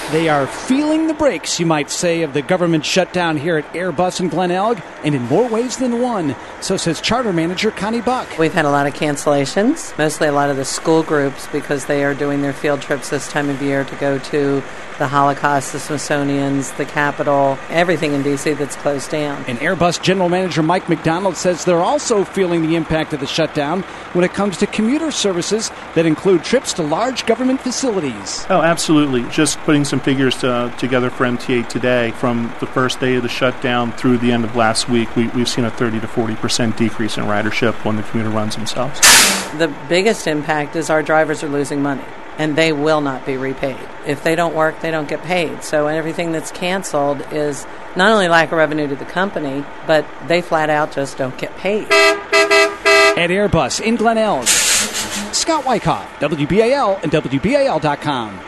They are feeling the brakes, you might say, of the government shutdown here at Airbus in Glenelg, and in more ways than one. So says charter manager Connie Buck. We've had a lot of cancellations, mostly a lot of the school groups, because they are doing their field trips this time of year to go to the Holocaust, the Smithsonian's, the Capitol, everything in D.C. that's closed down. And Airbus general manager Mike McDonald says they're also feeling the impact of the shutdown when it comes to commuter services that include trips to large government facilities. Oh, absolutely. Just putting some figures together for MTA today, from the first day of the shutdown through the end of last week, we've seen a 30 to 40% decrease in ridership when the commuter runs themselves. The biggest impact is our drivers are losing money, and they will not be repaid. If they don't work, they don't get paid. So everything that's canceled is not only lack of revenue to the company, but they flat out just don't get paid. At Airbus in Glenelg, Scott Wyckoff, WBAL and WBAL.com.